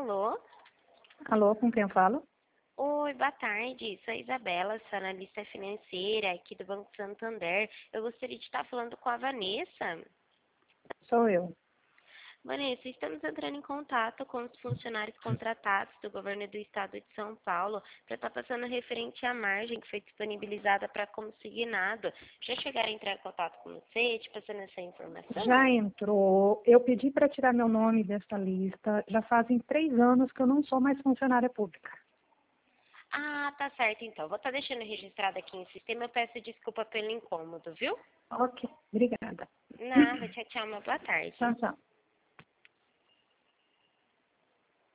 Alô? Alô, com quem eu falo? Oi, boa tarde. Sou a Isabela, sou analista financeira aqui do Banco Santander. Eu gostaria de estar falando com a Vanessa. Sou eu. Vanessa, estamos entrando em contato com os funcionários contratados do governo do estado de São Paulo para estar passando referente à margem que foi disponibilizada para consignado. Já chegaram a entrar em contato com você, te passando essa informação? Já entrou. Eu pedi para tirar meu nome dessa lista. Já fazem 3 anos que eu não sou mais funcionária pública. Ah, tá certo então. Vou estar deixando registrado aqui em sistema. Eu peço desculpa pelo incômodo, viu? Ok, obrigada. Nada, tchau, tchau, uma boa tarde. Tchau, tchau.